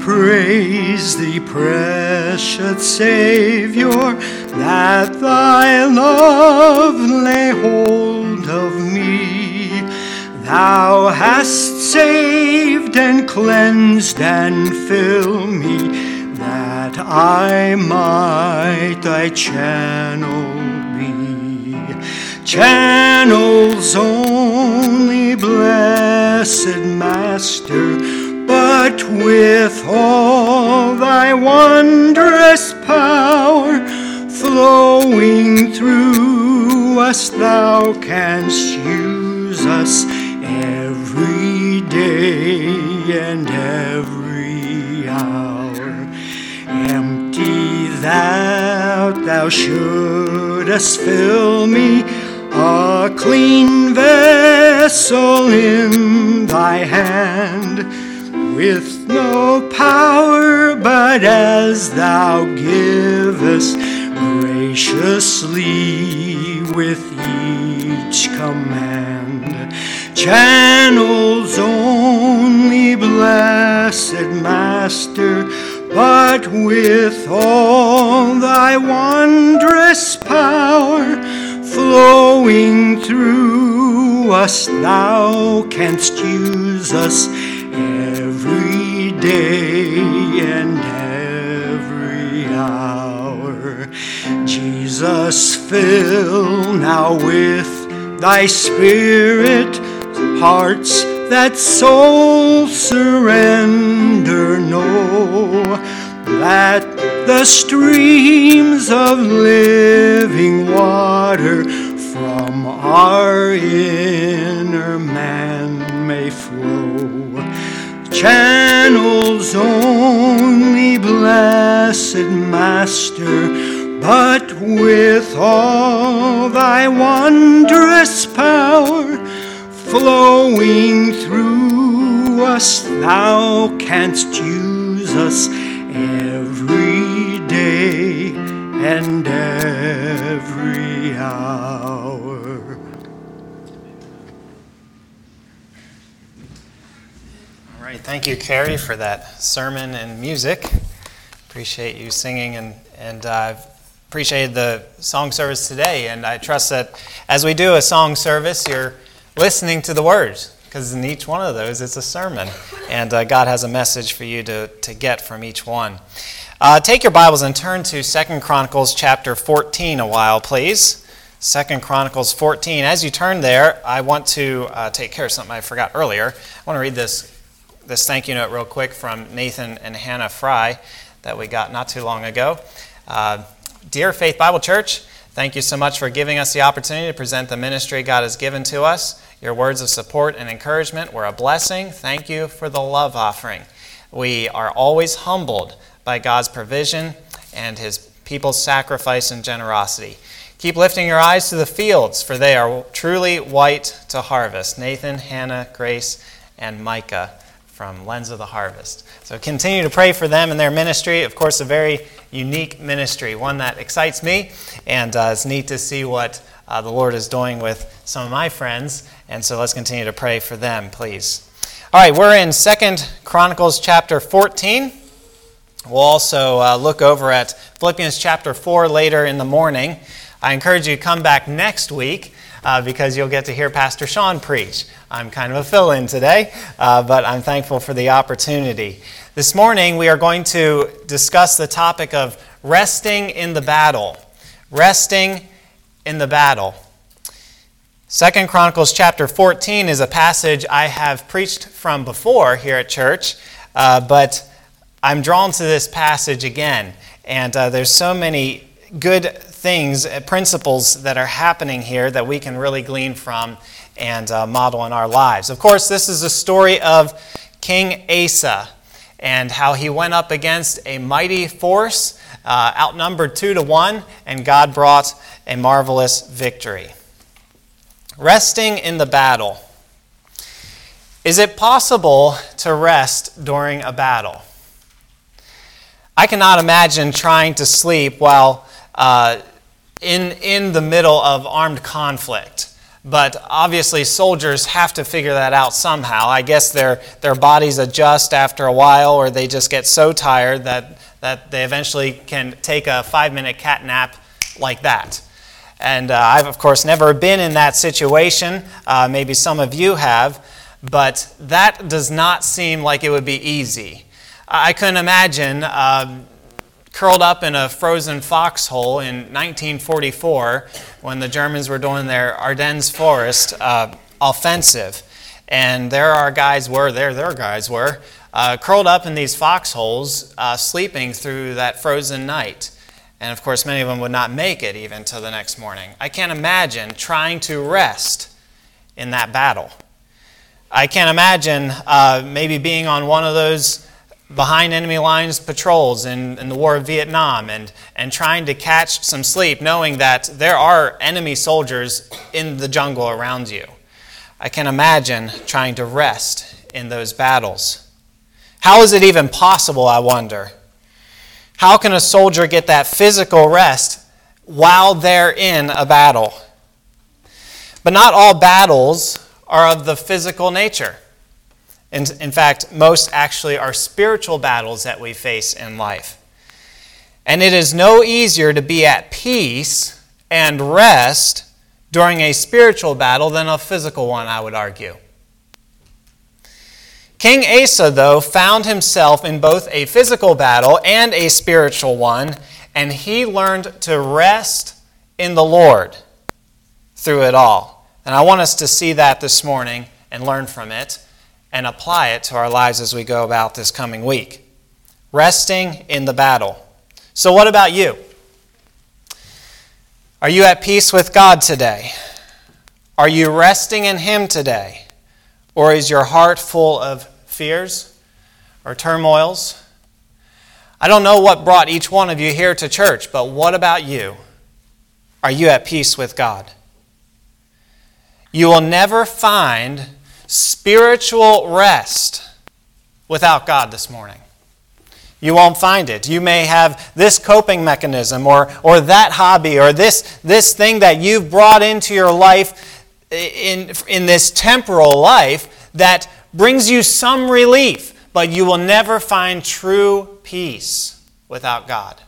praise thee, precious Savior, that thy love lay hold of me. Thou hast saved and cleansed and filled me, that I might thy channel be. Channels only, blessed Master, but with all thy wondrous power flowing through us, thou canst use us every day and every hour. Empty thou shouldest fill me, a clean vessel in thy hand, with no power but as thou givest graciously with each command. Channels only, blessed Master, but with all thy wondrous power flowing through us, thou canst use us every day and every hour. Jesus, fill now with thy Spirit hearts that soul surrender know, that the streams of living water from our inner man may flow. Channels only, blessed Master, but with all thy wondrous power flowing through us, thou canst use us every day and every hour. All right, thank you, Carrie, for that sermon and music. Appreciate you singing, and I've appreciated the song service today, and I trust that as we do a song service, you're listening to the words, because in each one of those it's a sermon, and God has a message for you to get from each one. Take your Bibles and turn to 2 Chronicles chapter 14 a while, please. 2 Chronicles 14. As you turn there, I want to take care of something I forgot earlier. I want to read this thank you note real quick from Nathan and Hannah Fry that we got not too long ago. Dear Faith Bible Church, thank you so much for giving us the opportunity to present the ministry God has given to us. Your words of support and encouragement were a blessing. Thank you for the love offering. We are always humbled by God's provision and His people's sacrifice and generosity. Keep lifting your eyes to the fields, for they are truly white to harvest. Nathan, Hannah, Grace, and Micah from Lens of the Harvest. So continue to pray for them and their ministry. Of course, a very unique ministry, one that excites me, and it's neat to see what the Lord is doing with some of my friends, and so let's continue to pray for them, please. All right, we're in 2 Chronicles chapter 14. We'll also look over at Philippians chapter 4 later in the morning. I encourage you to come back next week because you'll get to hear Pastor Sean preach. I'm kind of a fill-in today, but I'm thankful for the opportunity. This morning, we are going to discuss the topic of resting in the battle. Resting in the battle. 2 Chronicles chapter 14 is a passage I have preached from before here at church, but I'm drawn to this passage again, and there's so many good things, principles that are happening here that we can really glean from and model in our lives. Of course, this is a story of King Asa and how he went up against a mighty force, outnumbered 2-1, and God brought a marvelous victory. Resting in the battle. Is it possible to rest during a battle? I cannot imagine trying to sleep while in the middle of armed conflict. But obviously soldiers have to figure that out somehow. I guess their bodies adjust after a while, or they just get so tired that they eventually can take a 5-minute cat nap like that. And I've, of course, never been in that situation. Maybe some of you have. But that does not seem like it would be easy. I couldn't imagine curled up in a frozen foxhole in 1944 when the Germans were doing their Ardennes forest offensive. And their guys were curled up in these foxholes, sleeping through that frozen night. And of course, many of them would not make it even till the next morning. I can't imagine trying to rest in that battle. I can't imagine maybe being on one of those behind enemy lines patrols in the War of Vietnam and trying to catch some sleep, knowing that there are enemy soldiers in the jungle around you. I can imagine trying to rest in those battles. How is it even possible, I wonder? How can a soldier get that physical rest while they're in a battle? But not all battles are of the physical nature. In fact, most actually are spiritual battles that we face in life. And it is no easier to be at peace and rest during a spiritual battle than a physical one, I would argue. King Asa, though, found himself in both a physical battle and a spiritual one, and he learned to rest in the Lord through it all. And I want us to see that this morning and learn from it and apply it to our lives as we go about this coming week. Resting in the battle. So what about you? Are you at peace with God today? Are you resting in Him today? Or is your heart full of fears or turmoils? I don't know what brought each one of you here to church, but what about you? Are you at peace with God? You will never find spiritual rest without God this morning. You won't find it. You may have this coping mechanism or that hobby or this thing that you've brought into your life in this temporal life that brings you some relief, but you will never find true peace without God.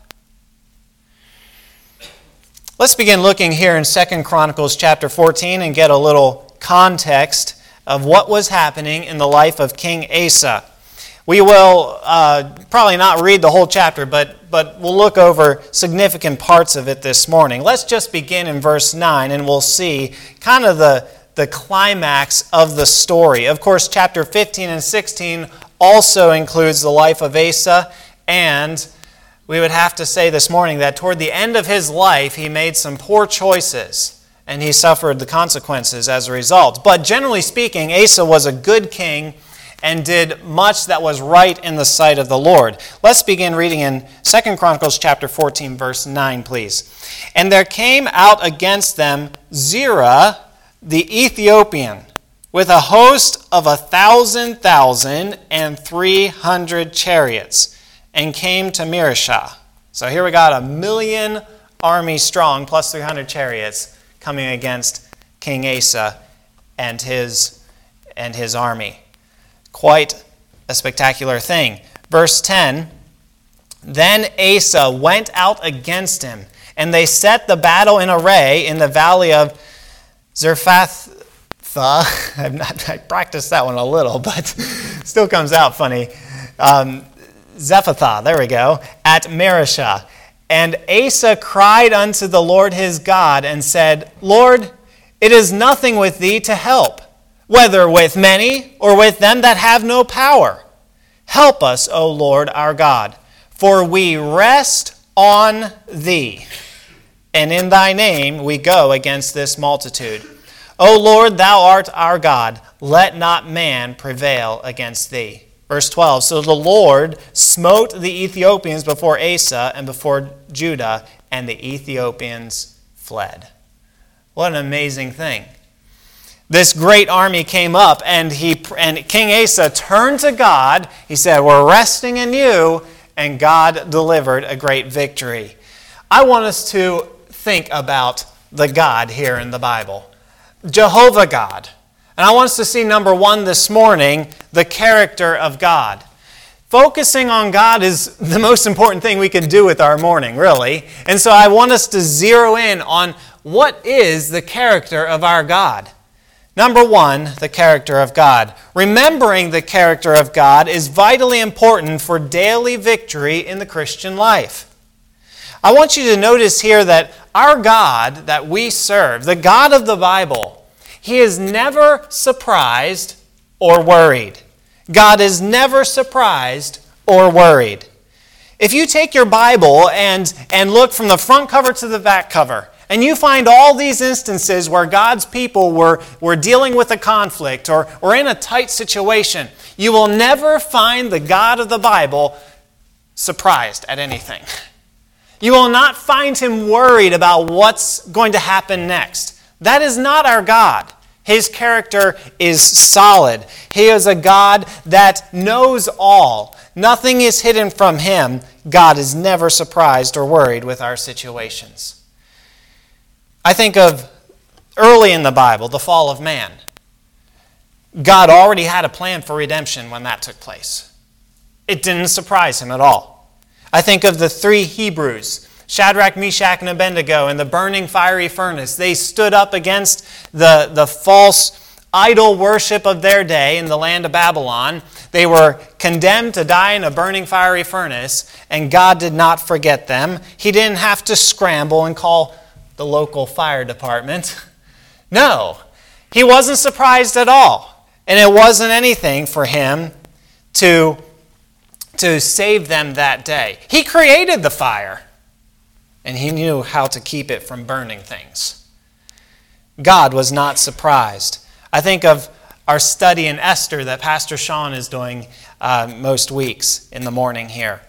Let's begin looking here in 2 Chronicles chapter 14 and get a little context of what was happening in the life of King Asa. We will probably not read the whole chapter, but we'll look over significant parts of it this morning. Let's just begin in verse 9, and we'll see kind of the climax of the story. Of course, chapter 15 and 16 also includes the life of Asa, and we would have to say this morning that toward the end of his life, he made some poor choices, and he suffered the consequences as a result. But generally speaking, Asa was a good king and did much that was right in the sight of the Lord. Let's begin reading in 2 Chronicles chapter 14, verse 9, please. And there came out against them Zerah the Ethiopian with a host of 1,000,000 and 300 chariots, and came to Mareshah. So here we got 1,000,000 army strong plus 300 chariots coming against King Asa and his army. Quite a spectacular thing. Verse 10, Then Asa went out against him, and they set the battle in array in the valley of Zarephath. I practiced that one a little, but still comes out funny. Zephathah, there we go, at Mareshah. And Asa cried unto the Lord his God and said, Lord, it is nothing with thee to help, whether with many or with them that have no power. Help us, O Lord our God, for we rest on thee, and in thy name we go against this multitude. O Lord, thou art our God, let not man prevail against thee. Verse 12, So the Lord smote the Ethiopians before Asa and before Judah, and the Ethiopians fled. What an amazing thing. This great army came up, and King Asa turned to God. He said, We're resting in you, and God delivered a great victory. I want us to think about the God here in the Bible. Jehovah God. And I want us to see, number one this morning, the character of God. Focusing on God is the most important thing we can do with our morning, really. And so I want us to zero in on what is the character of our God. Number one, the character of God. Remembering the character of God is vitally important for daily victory in the Christian life. I want you to notice here that our God that we serve, the God of the Bible, He is never surprised or worried. God is never surprised or worried. If you take your Bible and look from the front cover to the back cover, and you find all these instances where God's people were dealing with a conflict or in a tight situation, you will never find the God of the Bible surprised at anything. You will not find Him worried about what's going to happen next. That is not our God. His character is solid. He is a God that knows all. Nothing is hidden from Him. God is never surprised or worried with our situations. I think of early in the Bible, the fall of man. God already had a plan for redemption when that took place. It didn't surprise Him at all. I think of the three Hebrews, Shadrach, Meshach, and Abednego, in the burning fiery furnace. They stood up against the false idol worship of their day in the land of Babylon. They were condemned to die in a burning fiery furnace, and God did not forget them. He didn't have to scramble and call the local fire department. No, He wasn't surprised at all. And it wasn't anything for Him to save them that day. He created the fire, and He knew how to keep it from burning things. God was not surprised. I think of our study in Esther that Pastor Sean is doing most weeks in the morning here.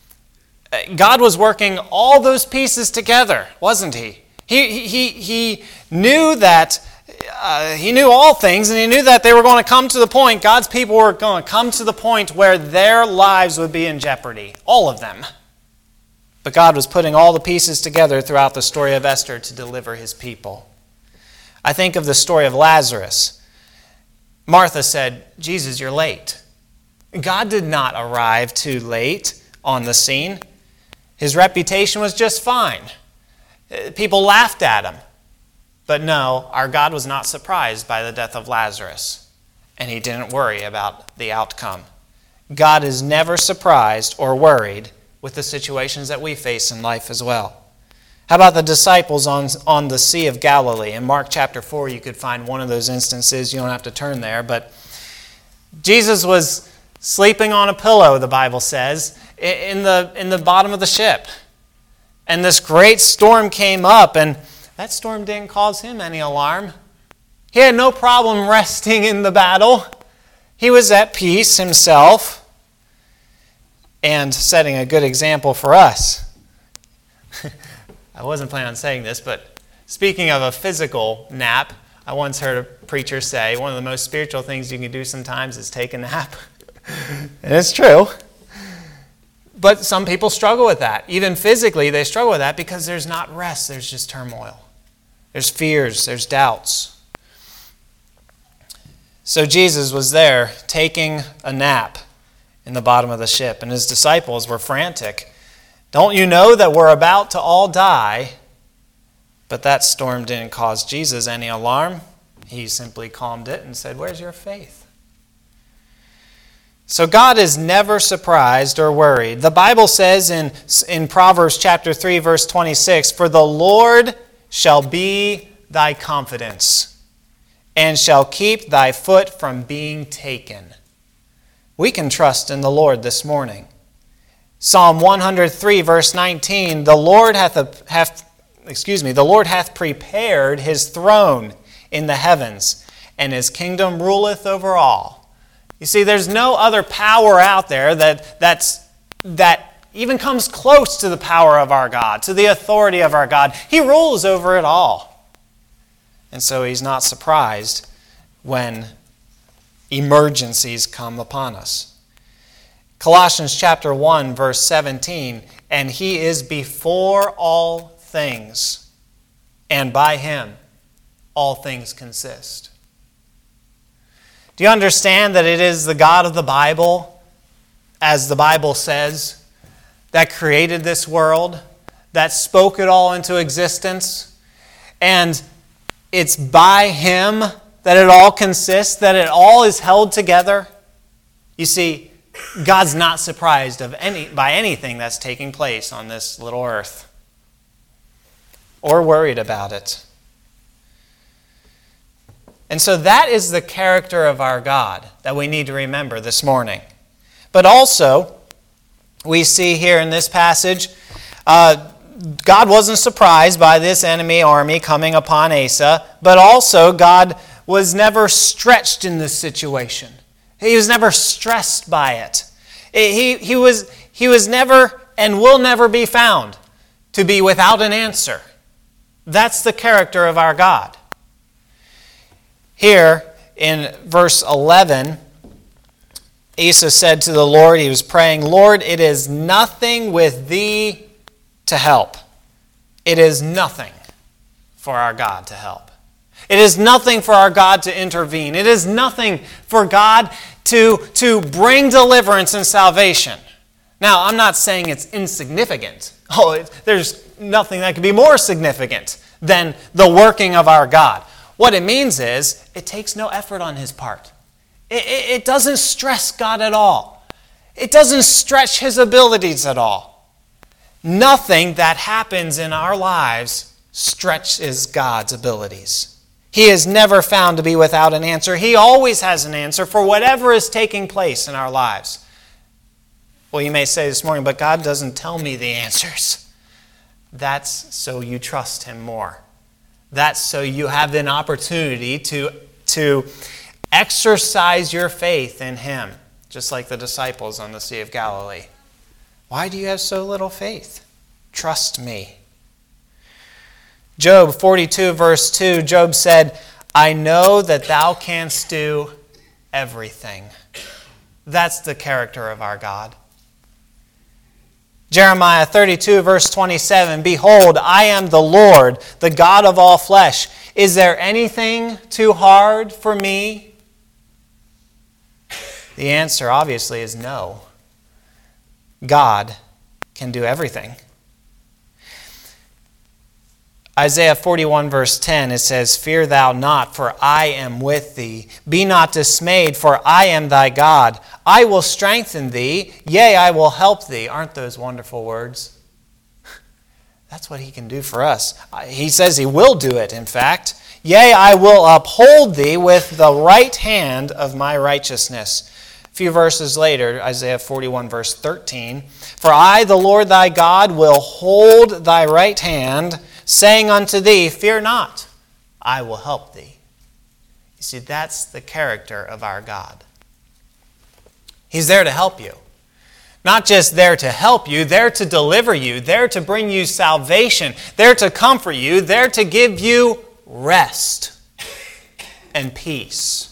God was working all those pieces together, wasn't He? He knew that He knew all things, and He knew that they were going to come to the point, God's people were going to come to the point where their lives would be in jeopardy, all of them. But God was putting all the pieces together throughout the story of Esther to deliver His people. I think of the story of Lazarus. Martha said, Jesus, you're late. God did not arrive too late on the scene. His reputation was just fine. People laughed at Him. But no, our God was not surprised by the death of Lazarus, and He didn't worry about the outcome. God is never surprised or worried with the situations that we face in life as well. How about the disciples on the Sea of Galilee? In Mark chapter 4, you could find one of those instances. You don't have to turn there, but Jesus was sleeping on a pillow, the Bible says, in the bottom of the ship. And this great storm came up, and that storm didn't cause Him any alarm. He had no problem resting in the battle. He was at peace Himself and setting a good example for us. I wasn't planning on saying this, but speaking of a physical nap, I once heard a preacher say one of the most spiritual things you can do sometimes is take a nap. And it's true. But some people struggle with that. Even physically, they struggle with that because there's not rest. There's just turmoil. There's fears. There's doubts. So Jesus was there taking a nap in the bottom of the ship, and His disciples were frantic. Don't you know that we're about to all die? But that storm didn't cause Jesus any alarm. He simply calmed it and said, where's your faith? So God is never surprised or worried. The Bible says in Proverbs chapter 3, verse 26, for the Lord shall be thy confidence, and shall keep thy foot from being taken. We can trust in the Lord this morning. Psalm 103, verse 19, the Lord hath prepared His throne in the heavens, and His kingdom ruleth over all. You see, there's no other power out there that even comes close to the power of our God, to the authority of our God. He rules over it all. And so He's not surprised when emergencies come upon us. Colossians chapter 1, verse 17, and He is before all things, and by Him all things consist. Do you understand that it is the God of the Bible, as the Bible says, that created this world, that spoke it all into existence, and it's by Him that it all consists, that it all is held together? You see, God's not surprised by anything that's taking place on this little earth, or worried about it. And so that is the character of our God that we need to remember this morning. But also, we see here in this passage, God wasn't surprised by this enemy army coming upon Asa, but also God was never stretched in this situation. He was never stressed by it. He was never and will never be found to be without an answer. That's the character of our God. Here in verse 11, Asa said to the Lord, he was praying, "Lord, it is nothing with thee to help." It is nothing for our God to help. It is nothing for our God to intervene. It is nothing for God to bring deliverance and salvation. Now, I'm not saying it's insignificant. There's nothing that could be more significant than the working of our God. What it means is, it takes no effort on His part. It doesn't stress God at all. It doesn't stretch His abilities at all. Nothing that happens in our lives stretches God's abilities. He is never found to be without an answer. He always has an answer for whatever is taking place in our lives. Well, you may say this morning, but God doesn't tell me the answers. That's so you trust Him more. That's so you have an opportunity to exercise your faith in Him, just like the disciples on the Sea of Galilee. Why do you have so little faith? Trust me. Job 42 verse 2, Job said, "I know that thou canst do everything." That's the character of our God. Jeremiah 32 verse 27, "Behold, I am the Lord, the God of all flesh. Is there anything too hard for me?" The answer obviously is no. God can do everything. Isaiah 41 verse 10, it says, "Fear thou not, for I am with thee. Be not dismayed, for I am thy God. I will strengthen thee, yea, I will help thee." Aren't those wonderful words? That's what He can do for us. He says He will do it, in fact. "Yea, I will uphold thee with the right hand of my righteousness." A few verses later, Isaiah 41 verse 13, "For I, the Lord thy God, will hold thy right hand, saying unto thee, Fear not, I will help thee." You see, that's the character of our God. He's there to help you. Not just there to help you, there to deliver you, there to bring you salvation, there to comfort you, there to give you rest and peace.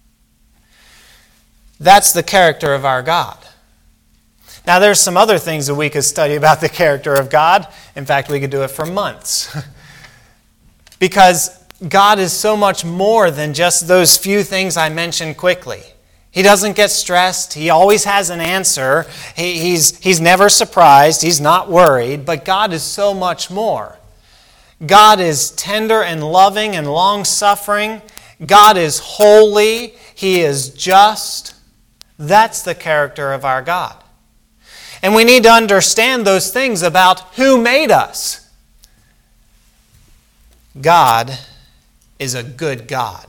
That's the character of our God. Now, there's some other things that we could study about the character of God. In fact, we could do it for months. Because God is so much more than just those few things I mentioned quickly. He doesn't get stressed. He always has an answer. He's never surprised. He's not worried. But God is so much more. God is tender and loving and long-suffering. God is holy. He is just. That's the character of our God. And we need to understand those things about who made us. God is a good God.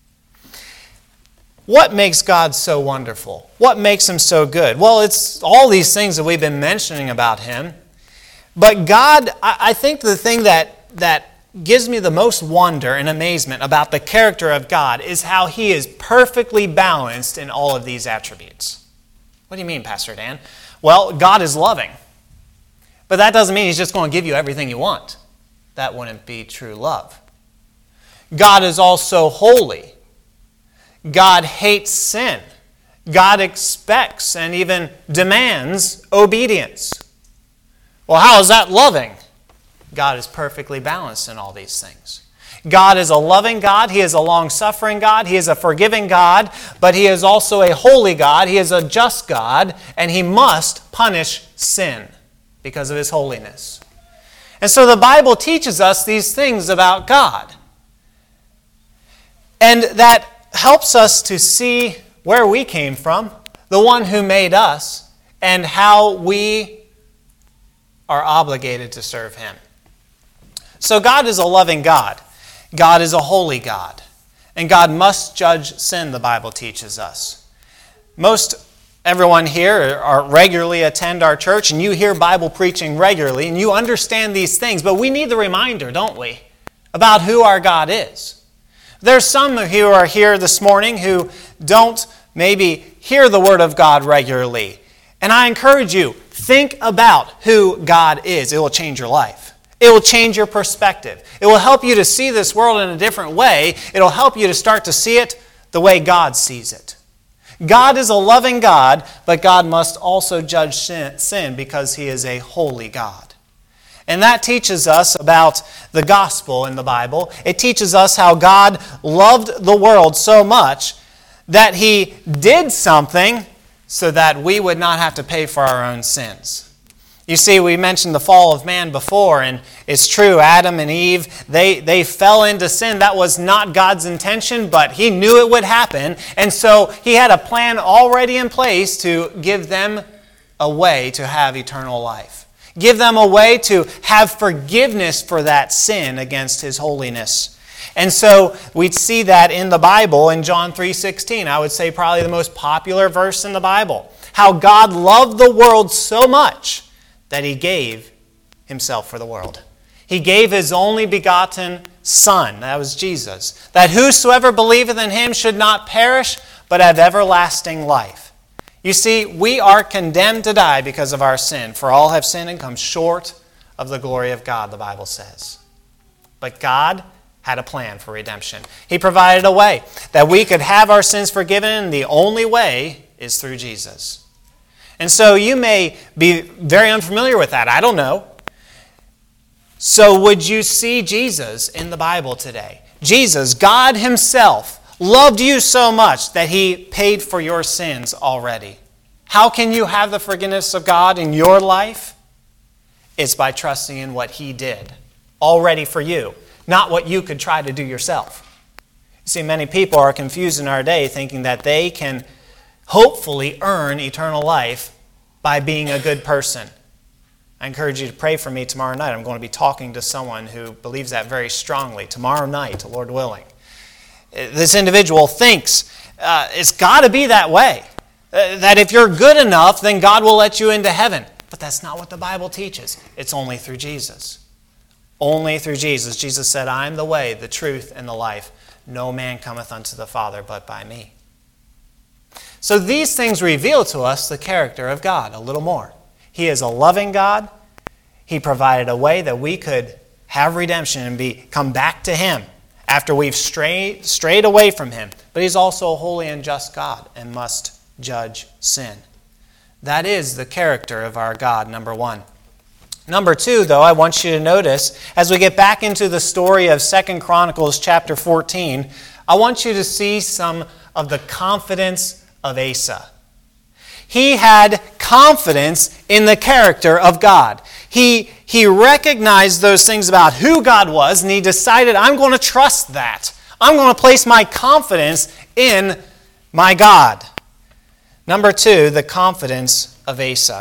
What makes God so wonderful? What makes Him so good? Well, it's all these things that we've been mentioning about Him. But God, I think the thing that gives me the most wonder and amazement about the character of God is how He is perfectly balanced in all of these attributes. What do you mean, Pastor Dan? Well, God is loving. But that doesn't mean He's just going to give you everything you want. That wouldn't be true love. God is also holy. God hates sin. God expects and even demands obedience. Well, how is that loving? God is perfectly balanced in all these things. God is a loving God. He is a long-suffering God. He is a forgiving God. But He is also a holy God. He is a just God. And He must punish sin because of His holiness. And so the Bible teaches us these things about God. And that helps us to see where we came from, the one who made us, and how we are obligated to serve Him. So God is a loving God. God is a holy God. And God must judge sin, the Bible teaches us. Most everyone here regularly attend our church, and you hear Bible preaching regularly, and you understand these things, but we need the reminder, don't we, about who our God is. There's some who are here this morning who don't maybe hear the Word of God regularly. And I encourage you, think about who God is. It will change your life. It will change your perspective. It will help you to see this world in a different way. It will help you to start to see it the way God sees it. God is a loving God, but God must also judge sin because He is a holy God. And that teaches us about the gospel in the Bible. It teaches us how God loved the world so much that He did something so that we would not have to pay for our own sins. You see, we mentioned the fall of man before, and it's true, Adam and Eve, they fell into sin. That was not God's intention, but He knew it would happen. And so He had a plan already in place to give them a way to have eternal life. Give them a way to have forgiveness for that sin against His holiness. And so we see that in the Bible in John 3:16. I would say probably the most popular verse in the Bible. How God loved the world so much that He gave Himself for the world. He gave His only begotten Son, that was Jesus, that whosoever believeth in Him should not perish, but have everlasting life. You see, we are condemned to die because of our sin. For all have sinned and come short of the glory of God, the Bible says. But God had a plan for redemption. He provided a way that we could have our sins forgiven, and the only way is through Jesus. And so you may be very unfamiliar with that. I don't know. So would you see Jesus in the Bible today? Jesus, God Himself, loved you so much that He paid for your sins already. How can you have the forgiveness of God in your life? It's by trusting in what He did already for you, not what you could try to do yourself. You see, many people are confused in our day thinking that they can hopefully earn eternal life by being a good person. I encourage you to pray for me tomorrow night. I'm going to be talking to someone who believes that very strongly tomorrow night, Lord willing. This individual thinks it's got to be that way. That if you're good enough, then God will let you into heaven. But that's not what the Bible teaches. It's only through Jesus. Only through Jesus. Jesus said, I am the way, the truth, and the life. No man cometh unto the Father but by me. So these things reveal to us the character of God a little more. He is a loving God. He provided a way that we could have redemption and come back to Him after we've strayed away from Him. But He's also a holy and just God and must judge sin. That is the character of our God, number one. Number two, though, I want you to notice, as we get back into the story of 2 Chronicles chapter 14, I want you to see some of the confidence of Asa. He had confidence in the character of God. He recognized those things about who God was, and he decided, I'm going to trust that. I'm going to place my confidence in my God. Number two, the confidence of Asa.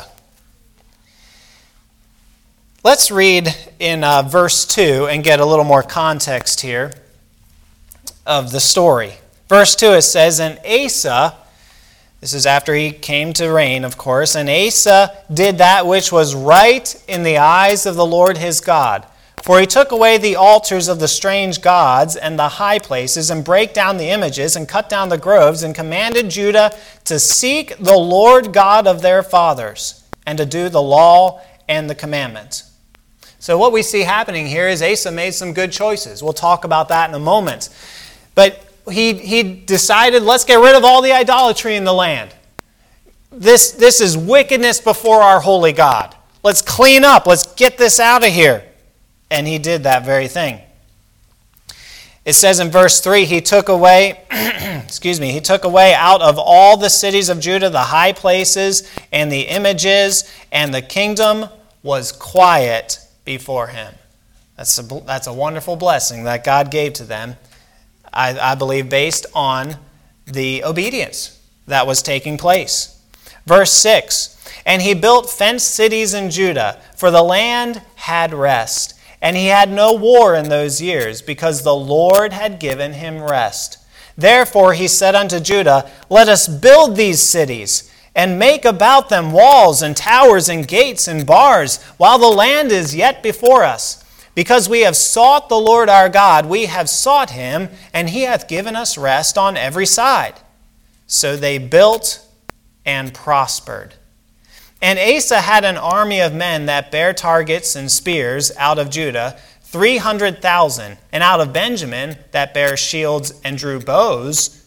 Let's read in verse 2 and get a little more context here of the story. Verse 2, it says, And Asa, this is after he came to reign, of course, and Asa did that which was right in the eyes of the Lord his God. For he took away the altars of the strange gods and the high places, and brake down the images, and cut down the groves, and commanded Judah to seek the Lord God of their fathers, and to do the law and the commandments. So what we see happening here is Asa made some good choices. We'll talk about that in a moment. But he decided, let's get rid of all the idolatry in the land. This is wickedness before our holy God. Let's clean up. Let's get this out of here. And he did that very thing. It says in verse 3, he took away, he took away out of all the cities of Judah the high places and the images, and the kingdom was quiet before him. That's a wonderful blessing that God gave to them, I believe, based on the obedience that was taking place. Verse 6, and he built fenced cities in Judah, for the land had rest. And he had no war in those years, because the Lord had given him rest. Therefore he said unto Judah, let us build these cities, and make about them walls and towers and gates and bars, while the land is yet before us. Because we have sought the Lord our God, we have sought him, and he hath given us rest on every side. So they built and prospered. And Asa had an army of men that bare targets and spears out of Judah, 300,000, and out of Benjamin that bare shields and drew bows,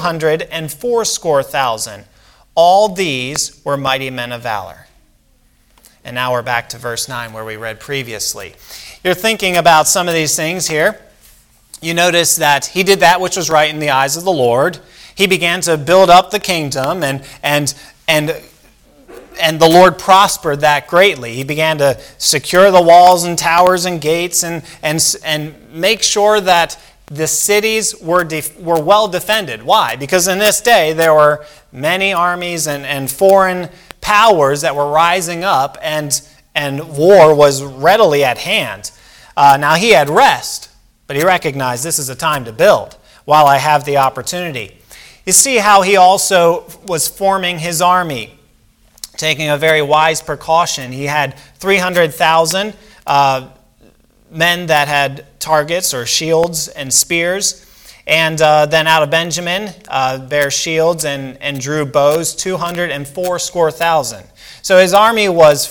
280,000. All these were mighty men of valor. And now we're back to verse 9 where we read previously. You're thinking about some of these things here. You notice that he did that which was right in the eyes of the Lord. He began to build up the kingdom, and the Lord prospered that greatly. He began to secure the walls and towers and gates and make sure that the cities were well defended. Why? Because in this day there were many armies and foreign powers that were rising up, and war was readily at hand. Now he had rest, but he recognized this is a time to build while I have the opportunity. You see how he also was forming his army, taking a very wise precaution. He had 300,000 men that had targets or shields and spears. And then out of Benjamin, bare shields and drew bows, 280,000. So his army was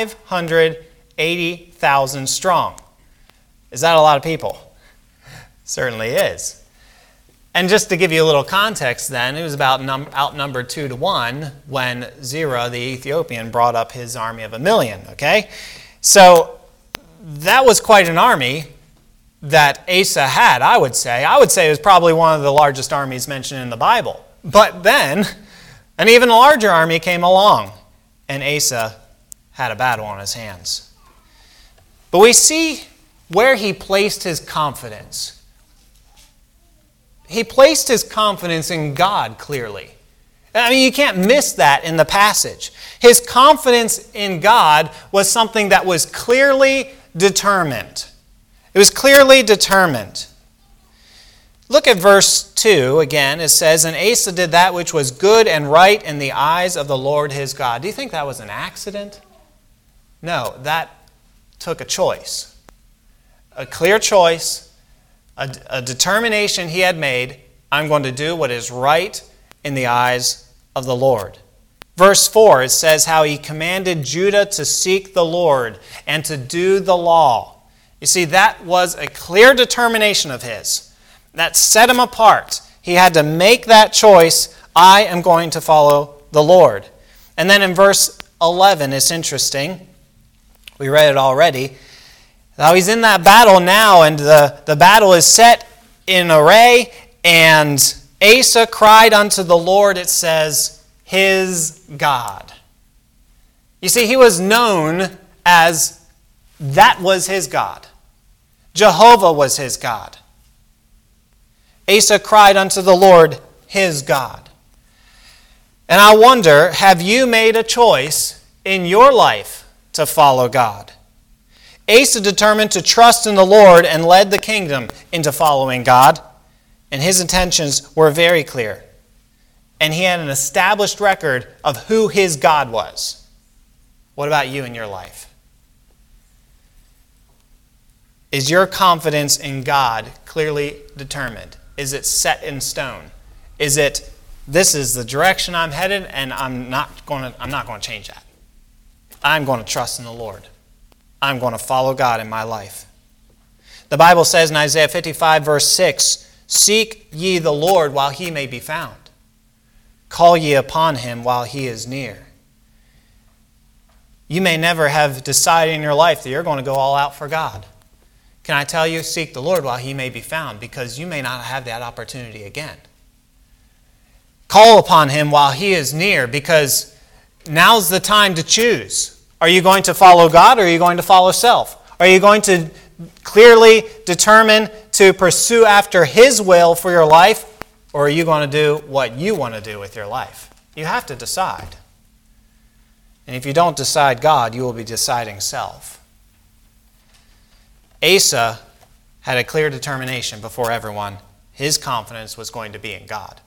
580,000 strong. Is that a lot of people? Certainly is. And just to give you a little context then, it was about outnumbered 2-1 when Zerah, the Ethiopian, brought up his army of 1,000,000, okay? So that was quite an army that Asa had, I would say. I would say it was probably one of the largest armies mentioned in the Bible. But then, an even larger army came along, and Asa had a battle on his hands. But we see where he placed his confidence. He placed his confidence in God, clearly. I mean, you can't miss that in the passage. His confidence in God was something that was clearly determined. It was clearly determined. Look at verse 2 again. It says, and Asa did that which was good and right in the eyes of the Lord his God. Do you think that was an accident? No, that took a choice. A clear choice. A determination he had made. I'm going to do what is right in the eyes of the Lord. Verse 4, it says how he commanded Judah to seek the Lord and to do the law. You see, that was a clear determination of his. That set him apart. He had to make that choice. I am going to follow the Lord. And then in verse 11, it's interesting. We read it already. Now he's in that battle now, and the battle is set in array, and Asa cried unto the Lord, it says, his God. You see, he was known as that was his God. Jehovah was his God. Asa cried unto the Lord, his God. And I wonder, have you made a choice in your life to follow God? Asa determined to trust in the Lord and led the kingdom into following God, and his intentions were very clear. And he had an established record of who his God was. What about you in your life? Is your confidence in God clearly determined? Is it set in stone? Is it, this is the direction I'm headed, and I'm not going to change that. I'm going to trust in the Lord. I'm going to follow God in my life. The Bible says in Isaiah 55, verse 6, seek ye the Lord while he may be found. Call ye upon him while he is near. You may never have decided in your life that you're going to go all out for God. Can I tell you, seek the Lord while he may be found, because you may not have that opportunity again. Call upon him while he is near, because now's the time to choose. Are you going to follow God, or are you going to follow self? Are you going to clearly determine to pursue after his will for your life, or are you going to do what you want to do with your life? You have to decide. And if you don't decide God, you will be deciding self. Asa had a clear determination before everyone. His confidence was going to be in God.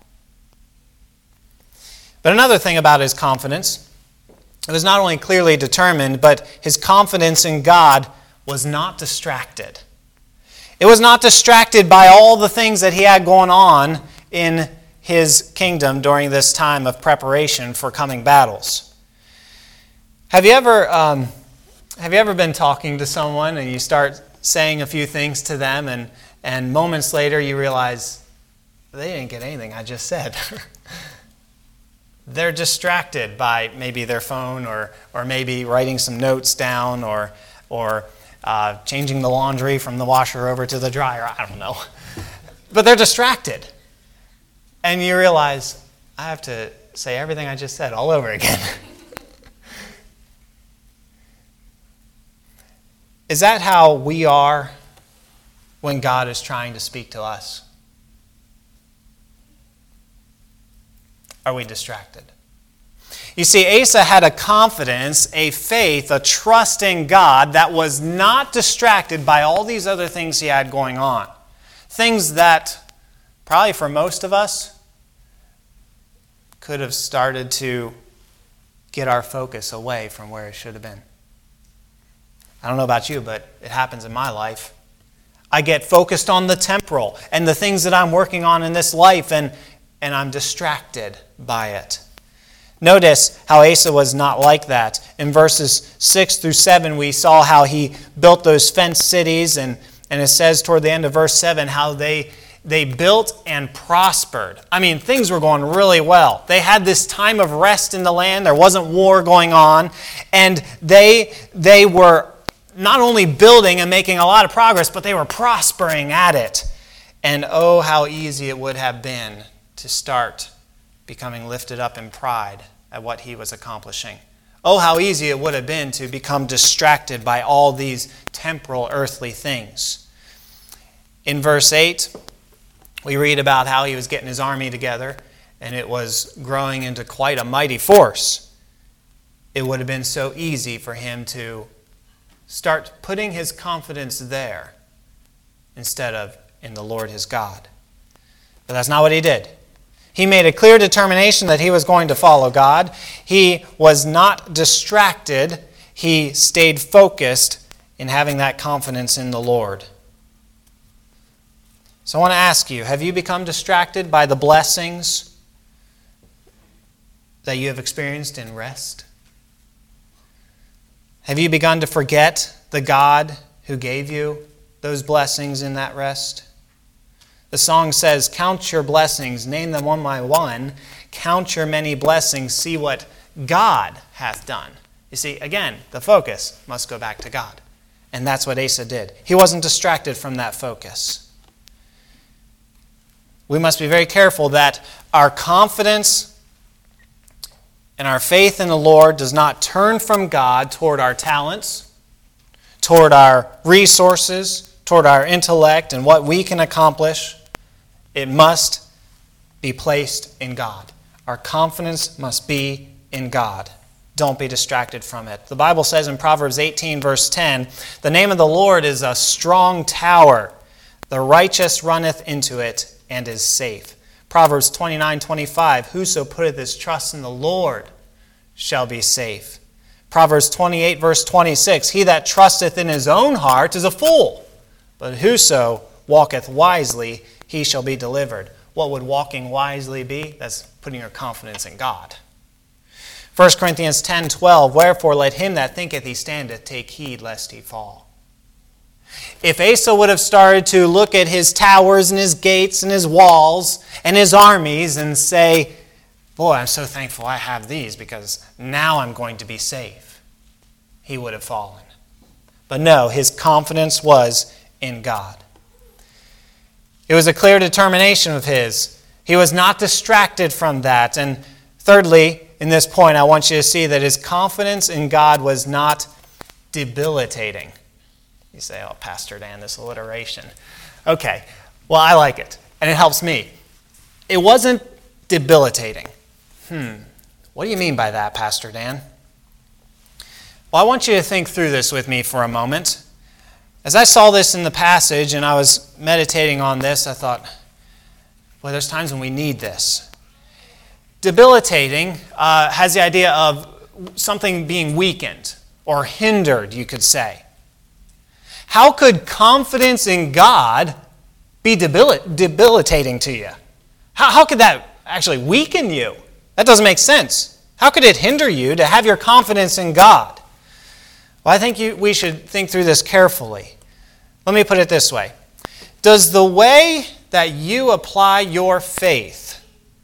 But another thing about his confidence, it was not only clearly determined, but his confidence in God was not distracted. It was not distracted by all the things that he had going on in his kingdom during this time of preparation for coming battles. Have you ever been talking to someone and you start saying a few things to them and moments later you realize they didn't get anything I just said? They're distracted by maybe their phone or maybe writing some notes down or changing the laundry from the washer over to the dryer. I don't know. But they're distracted. And you realize, I have to say everything I just said all over again. Is that how we are when God is trying to speak to us? Are we distracted? You see, Asa had a confidence, a faith, a trust in God that was not distracted by all these other things he had going on. Things that, probably for most of us, could have started to get our focus away from where it should have been. I don't know about you, but it happens in my life. I get focused on the temporal and the things that I'm working on in this life, and I'm distracted by it. Notice how Asa was not like that. In verses 6 through 7, we saw how he built those fenced cities, and it says toward the end of verse 7 how they built and prospered. I mean, things were going really well. They had this time of rest in the land. There wasn't war going on, and they were not only building and making a lot of progress, but they were prospering at it. And oh, how easy it would have been to start becoming lifted up in pride at what he was accomplishing. Oh, how easy it would have been to become distracted by all these temporal earthly things. In verse 8, we read about how he was getting his army together, and it was growing into quite a mighty force. It would have been so easy for him to start putting his confidence there instead of in the Lord his God. But that's not what he did. He made a clear determination that he was going to follow God. He was not distracted. He stayed focused in having that confidence in the Lord. So I want to ask you, have you become distracted by the blessings that you have experienced in rest? Have you begun to forget the God who gave you those blessings in that rest? The song says, count your blessings, name them one by one. Count your many blessings, see what God hath done. You see, again, the focus must go back to God. And that's what Asa did. He wasn't distracted from that focus. We must be very careful that our confidence and our faith in the Lord does not turn from God toward our talents, toward our resources, toward our intellect and what we can accomplish. It must be placed in God. Our confidence must be in God. Don't be distracted from it. The Bible says in Proverbs 18, verse 10, the name of the Lord is a strong tower. The righteous runneth into it and is safe. Proverbs 29:25, whoso putteth his trust in the Lord shall be safe. Proverbs 28, verse 26, he that trusteth in his own heart is a fool, but whoso walketh wisely, he shall be delivered. What would walking wisely be? That's putting your confidence in God. 1 Corinthians 10:12, wherefore let him that thinketh he standeth take heed lest he fall. If Asa would have started to look at his towers and his gates and his walls and his armies and say, boy, I'm so thankful I have these because now I'm going to be safe, he would have fallen. But no, his confidence was in God. It was a clear determination of his. He was not distracted from that. And thirdly, in this point, I want you to see that his confidence in God was not debilitating. You say, oh, Pastor Dan, this alliteration. Okay, well, I like it, and it helps me. It wasn't debilitating. What do you mean by that, Pastor Dan? Well, I want you to think through this with me for a moment. As I saw this in the passage and I was meditating on this, I thought, well, there's times when we need this. Debilitating has the idea of something being weakened or hindered, you could say. How could confidence in God be debilitating to you? How could that actually weaken you? That doesn't make sense. How could it hinder you to have your confidence in God? Well, I think we should think through this carefully. Let me put it this way. Does the way that you apply your faith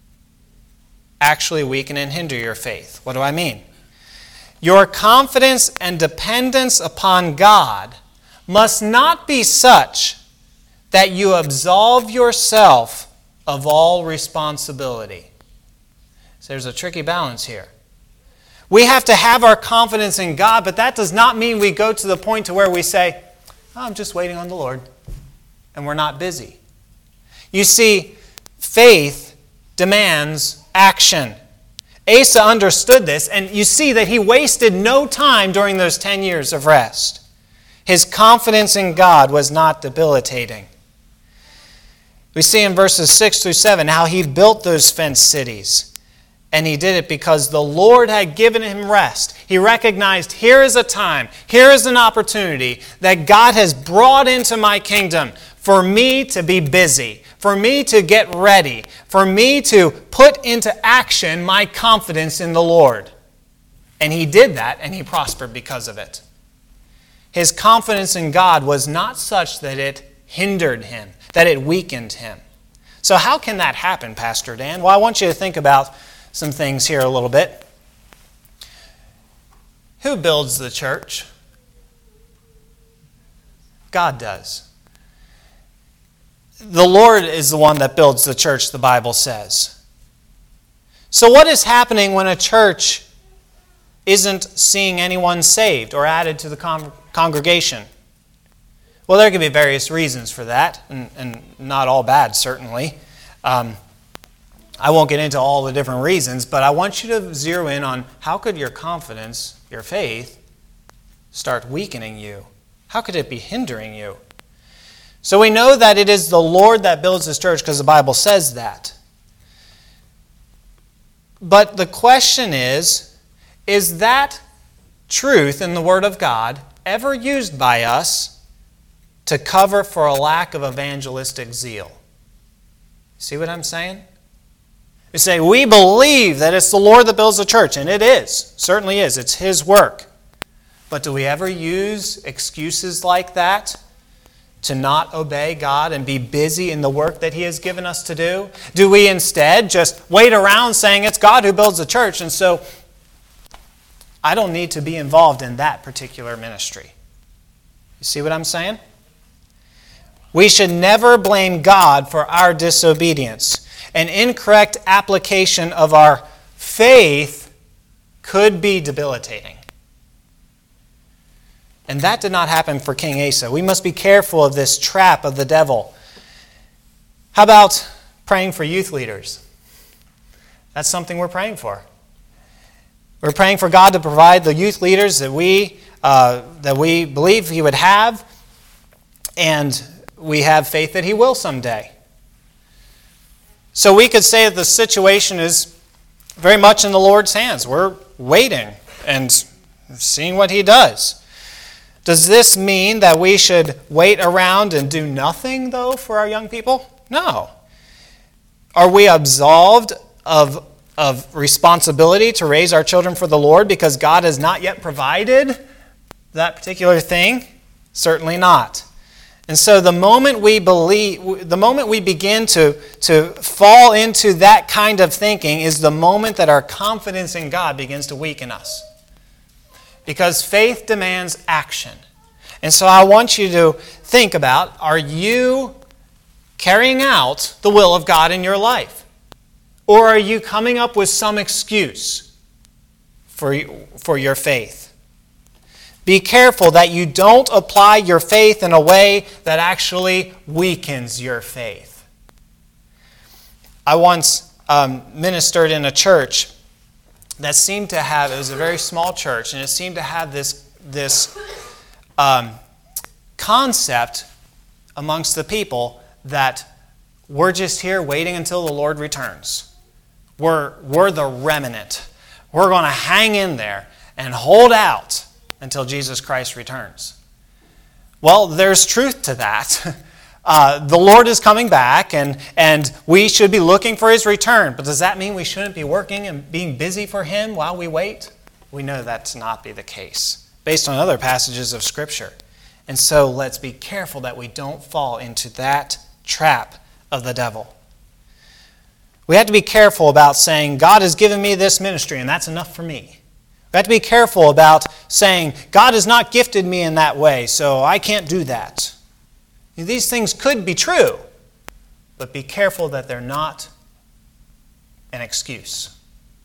actually weaken and hinder your faith? What do I mean? Your confidence and dependence upon God must not be such that you absolve yourself of all responsibility. So there's a tricky balance here. We have to have our confidence in God, but that does not mean we go to the point to where we say, oh, I'm just waiting on the Lord, and we're not busy. You see, faith demands action. Asa understood this, and you see that he wasted no time during those 10 years of rest. His confidence in God was not debilitating. We see in verses 6 through 7 how he built those fenced cities. And he did it because the Lord had given him rest. He recognized, here is a time, here is an opportunity that God has brought into my kingdom for me to be busy, for me to get ready, for me to put into action my confidence in the Lord. And he did that, and he prospered because of it. His confidence in God was not such that it hindered him, that it weakened him. So how can that happen, Pastor Dan? Well, I want you to think about some things here a little bit. Who builds the church? God does. The Lord is the one that builds the church, the Bible says. So what is happening when a church isn't seeing anyone saved or added to the congregation? Well, there could be various reasons for that, and not all bad, certainly. I won't get into all the different reasons, but I want you to zero in on how could your confidence, your faith, start weakening you? How could it be hindering you? So we know that it is the Lord that builds His church because the Bible says that. But the question is that truth in the Word of God ever used by us to cover for a lack of evangelistic zeal? See what I'm saying? We say, we believe that it's the Lord that builds the church, and it is. Certainly is. It's His work. But do we ever use excuses like that to not obey God and be busy in the work that He has given us to do? Do we instead just wait around saying it's God who builds the church, and so I don't need to be involved in that particular ministry? You see what I'm saying? We should never blame God for our disobedience. An incorrect application of our faith could be debilitating. And that did not happen for King Asa. We must be careful of this trap of the devil. How about praying for youth leaders? That's something we're praying for. We're praying for God to provide the youth leaders that we believe He would have, and we have faith that He will someday. So we could say that the situation is very much in the Lord's hands. We're waiting and seeing what He does. Does this mean that we should wait around and do nothing, though, for our young people? No. Are we absolved of responsibility to raise our children for the Lord because God has not yet provided that particular thing? Certainly not. And so the moment we begin to fall into that kind of thinking is the moment that our confidence in God begins to weaken us. Because faith demands action. And so I want you to think about, are you carrying out the will of God in your life? Or are you coming up with some excuse for your faith? Be careful that you don't apply your faith in a way that actually weakens your faith. I once ministered in a church that seemed to have, it was a very small church, and it seemed to have this concept amongst the people that we're just here waiting until the Lord returns. We're the remnant. We're going to hang in there and hold out until Jesus Christ returns. Well, there's truth to that. The Lord is coming back, and we should be looking for His return. But does that mean we shouldn't be working and being busy for Him while we wait? We know that to not be the case, based on other passages of Scripture. And so let's be careful that we don't fall into that trap of the devil. We have to be careful about saying, God has given me this ministry, and that's enough for me. We have to be careful about saying, God has not gifted me in that way, so I can't do that. These things could be true, but be careful that they're not an excuse.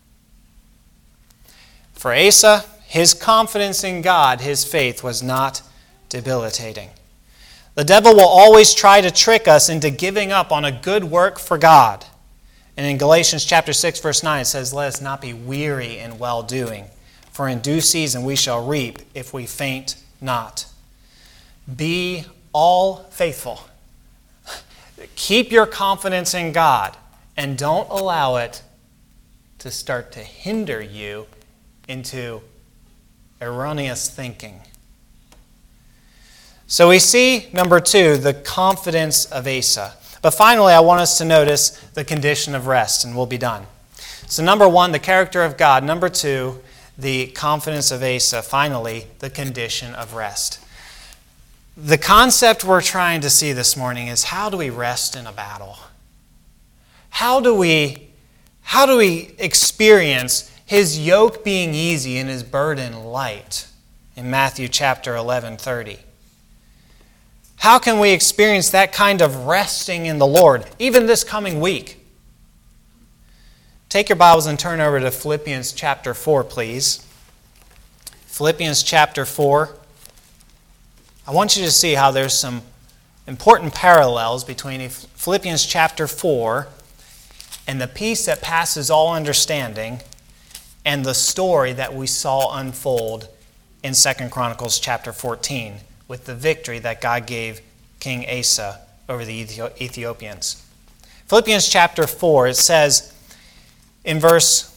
For Asa, his confidence in God, his faith, was not debilitating. The devil will always try to trick us into giving up on a good work for God. And in Galatians chapter 6, verse 9, it says, let us not be weary in well-doing, for in due season we shall reap if we faint not. Be all faithful. Keep your confidence in God, and don't allow it to start to hinder you into erroneous thinking. So we see, number 2, the confidence of Asa. But finally, I want us to notice the condition of rest, and we'll be done. So number 1, the character of God. Number 2, the confidence of Asa. Finally, the condition of rest. The concept we're trying to see this morning is, how do we rest in a battle? How do we experience His yoke being easy and His burden light in Matthew chapter 11:30? How can we experience that kind of resting in the Lord, even this coming week? Take your Bibles and turn over to Philippians chapter 4, please. Philippians chapter 4. I want you to see how there's some important parallels between Philippians chapter 4 and the peace that passes all understanding and the story that we saw unfold in 2 Chronicles chapter 14 with the victory that God gave King Asa over the Ethiopians. Philippians chapter 4, it says in verse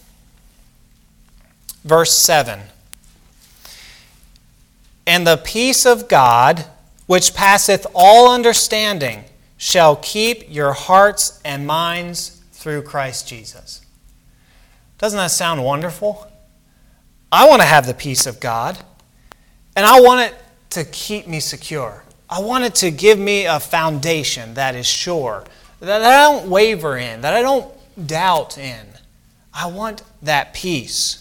7, and the peace of God, which passeth all understanding, shall keep your hearts and minds through Christ Jesus. Doesn't that sound wonderful? I want to have the peace of God, and I want it to keep me secure. I want it to give me a foundation that is sure, that I don't waver in, that I don't doubt in. I want that peace.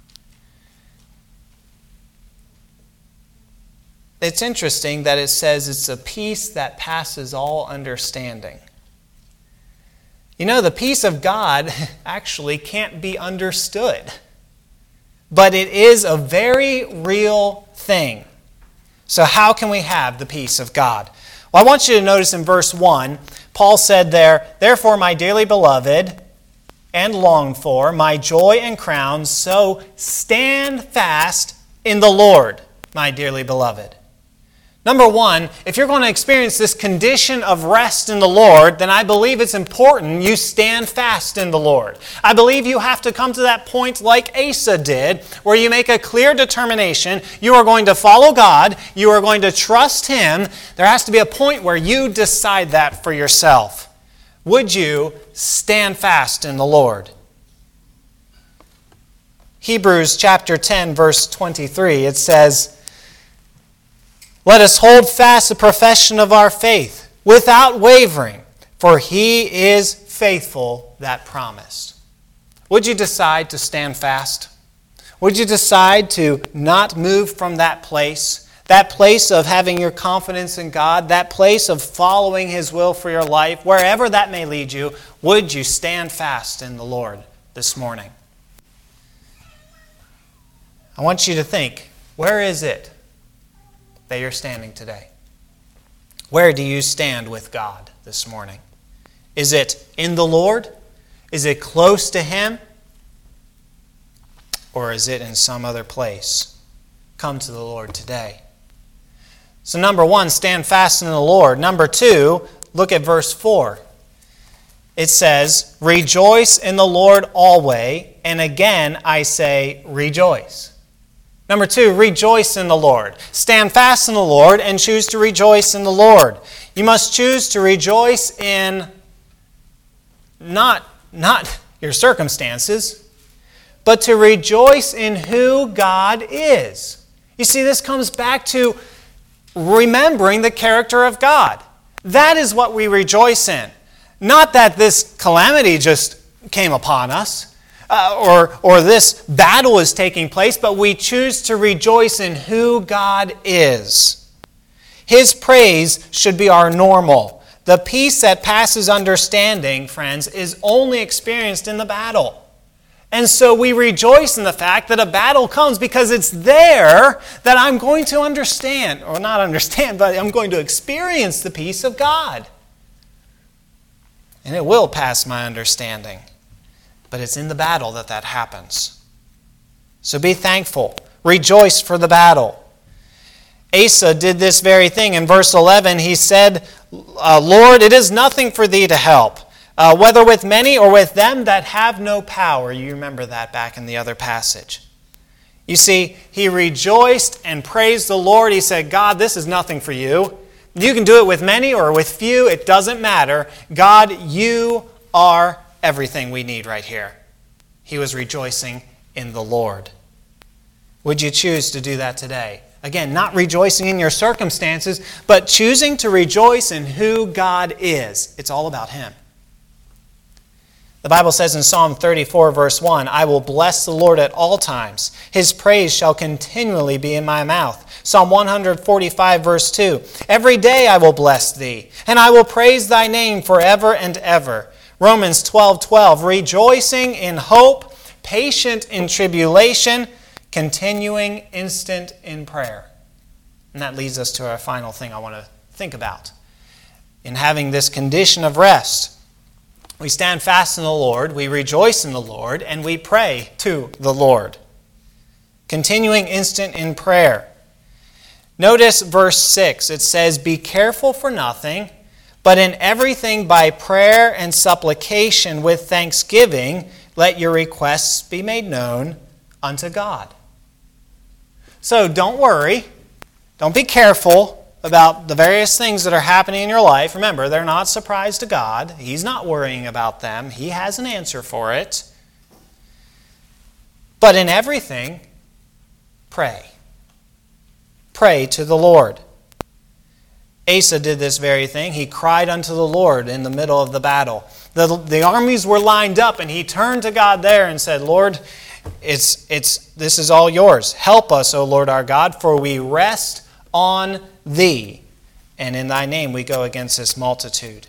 It's interesting that it says it's a peace that passes all understanding. You know, the peace of God actually can't be understood, but it is a very real thing. So how can we have the peace of God? Well, I want you to notice in verse 1, Paul said there, therefore, my dearly beloved and longed for, my joy and crown, so stand fast in the Lord, my dearly beloved. Number 1, if you're going to experience this condition of rest in the Lord, then I believe it's important you stand fast in the Lord. I believe you have to come to that point like Asa did, where you make a clear determination. You are going to follow God. You are going to trust Him. There has to be a point where you decide that for yourself. Would you stand fast in the Lord? Hebrews chapter 10, verse 23, it says, let us hold fast the profession of our faith without wavering, for He is faithful that promised. Would you decide to stand fast? Would you decide to not move from that place that place of having your confidence in God, that place of following His will for your life, wherever that may lead you, would you stand fast in the Lord this morning? I want you to think, where is it that you're standing today? Where do you stand with God this morning? Is it in the Lord? Is it close to Him? Or is it in some other place? Come to the Lord today. So number 1, stand fast in the Lord. Number 2, look at verse 4. It says, rejoice in the Lord always, and again I say rejoice. Number 2, rejoice in the Lord. Stand fast in the Lord and choose to rejoice in the Lord. You must choose to rejoice in not your circumstances, but to rejoice in who God is. You see, this comes back to remembering the character of God. That is what we rejoice in. Not that this calamity just came upon us, or this battle is taking place, but we choose to rejoice in who God is. His praise should be our normal. The peace that passes understanding, friends, is only experienced in the battle. And so we rejoice in the fact that a battle comes because it's there that I'm going to understand, or not understand, but I'm going to experience the peace of God. And it will pass my understanding. But it's in the battle that happens. So be thankful. Rejoice for the battle. Asa did this very thing. In verse 11, he said, Lord, it is nothing for thee to help. Whether with many or with them that have no power. You remember that back in the other passage. You see, he rejoiced and praised the Lord. He said, God, this is nothing for you. You can do it with many or with few. It doesn't matter. God, you are everything we need right here. He was rejoicing in the Lord. Would you choose to do that today? Again, not rejoicing in your circumstances, but choosing to rejoice in who God is. It's all about Him. The Bible says in Psalm 34, verse 1, I will bless the Lord at all times. His praise shall continually be in my mouth. Psalm 145, verse 2, every day I will bless thee, and I will praise thy name forever and ever. Romans 12:12, rejoicing in hope, patient in tribulation, continuing instant in prayer. And that leads us to our final thing I want to think about. In having this condition of rest, we stand fast in the Lord, we rejoice in the Lord, and we pray to the Lord. Continuing instant in prayer. Notice verse 6. It says, be careful for nothing, but in everything by prayer and supplication with thanksgiving, let your requests be made known unto God. So don't worry. Don't be careful about the various things that are happening in your life. Remember, they're not a surprise to God. He's not worrying about them. He has an answer for it. But in everything, pray. Pray to the Lord. Asa did this very thing. He cried unto the Lord in the middle of the battle. The armies were lined up, and he turned to God there and said, Lord, this is all yours. Help us, O Lord our God, for we rest on thee, and in thy name we go against this multitude.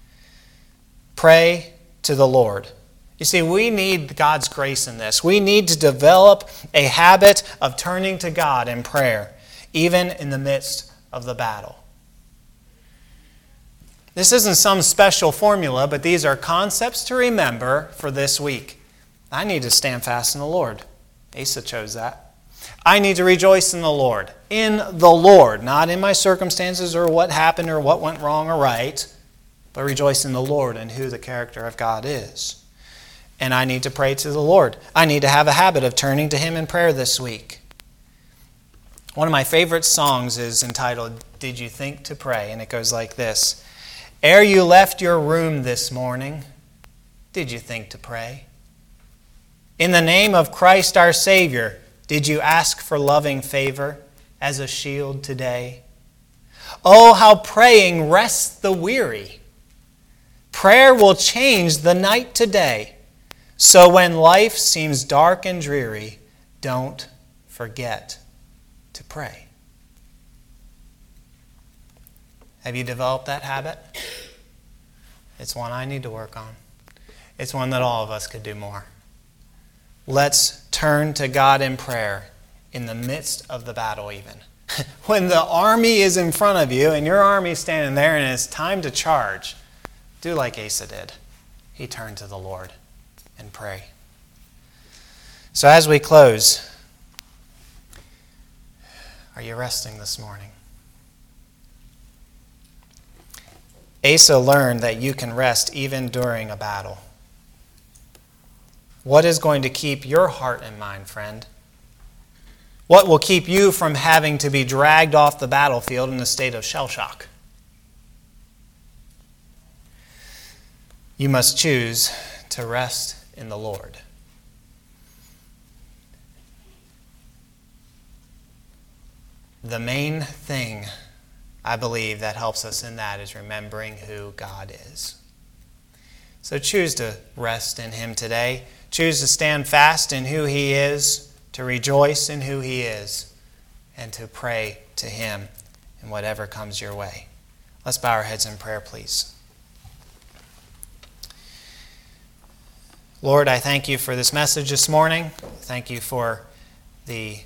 Pray to the Lord. You see, we need God's grace in this. We need to develop a habit of turning to God in prayer, even in the midst of the battle. This isn't some special formula, but these are concepts to remember for this week. I need to stand fast in the Lord. Asa chose that. I need to rejoice in the Lord. In the Lord, not in my circumstances or what happened or what went wrong or right, but rejoice in the Lord and who the character of God is. And I need to pray to the Lord. I need to have a habit of turning to Him in prayer this week. One of my favorite songs is entitled, Did You Think to Pray? And it goes like this. Ere you left your room this morning, did you think to pray? In the name of Christ our Savior, did you ask for loving favor as a shield today? Oh, how praying rests the weary. Prayer will change the night to day. So when life seems dark and dreary, don't forget to pray. Have you developed that habit? It's one I need to work on. It's one that all of us could do more. Let's turn to God in prayer in the midst of the battle even. When the army is in front of you and your army is standing there and it's time to charge, do like Asa did. He turned to the Lord and pray. So as we close, are you resting this morning? Asa learned that you can rest even during a battle. What is going to keep your heart and mind, friend? What will keep you from having to be dragged off the battlefield in a state of shell shock? You must choose to rest in the Lord. The main thing, I believe, that helps us in that is remembering who God is. So choose to rest in Him today. Choose to stand fast in who He is, to rejoice in who He is, and to pray to Him in whatever comes your way. Let's bow our heads in prayer, please. Lord, I thank you for this message this morning. Thank you for the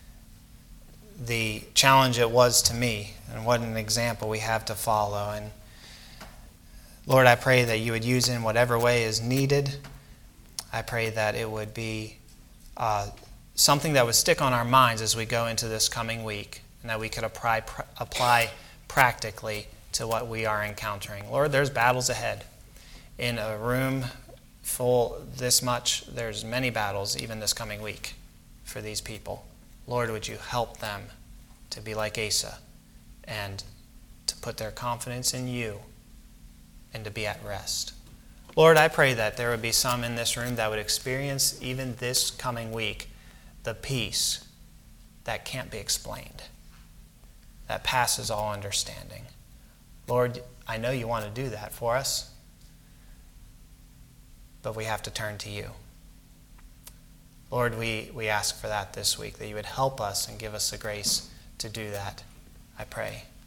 challenge it was to me, and what an example we have to follow. And Lord, I pray that you would use it in whatever way is needed. I pray that it would be something that would stick on our minds as we go into this coming week, and that we could apply practically to what we are encountering. Lord, there's battles ahead. In a room full this much, there's many battles even this coming week for these people. Lord, would you help them to be like Asa and to put their confidence in you and to be at rest. Lord, I pray that there would be some in this room that would experience even this coming week the peace that can't be explained, that passes all understanding. Lord, I know you want to do that for us, but we have to turn to you. Lord, we ask for that this week, that you would help us and give us the grace to do that, I pray.